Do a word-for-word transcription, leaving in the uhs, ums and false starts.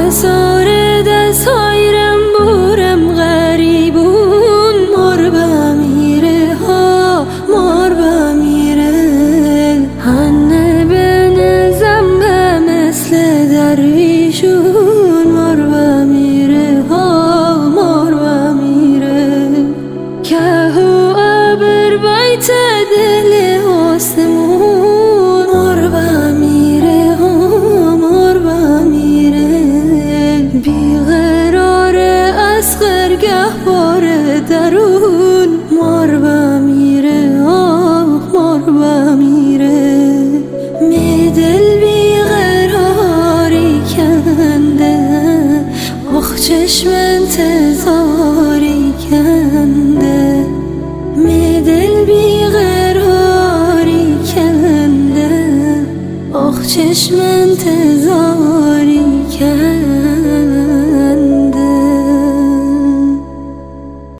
آثار دست‌های رنبورم غریبون مار بمیره ها مار بمیره هنه به نزم مثل درویشون مار بمیره ها مار بمیره که هو ابر بیت دل آسمون مار بمیره ها مار بمیره بیقرار از خرگه بار درون مار بمیره آه مار بمیره می دل بیقراری کنده آخ چشم انتظاری کنده می دل بیقراری کنده آخ چشم انتظاری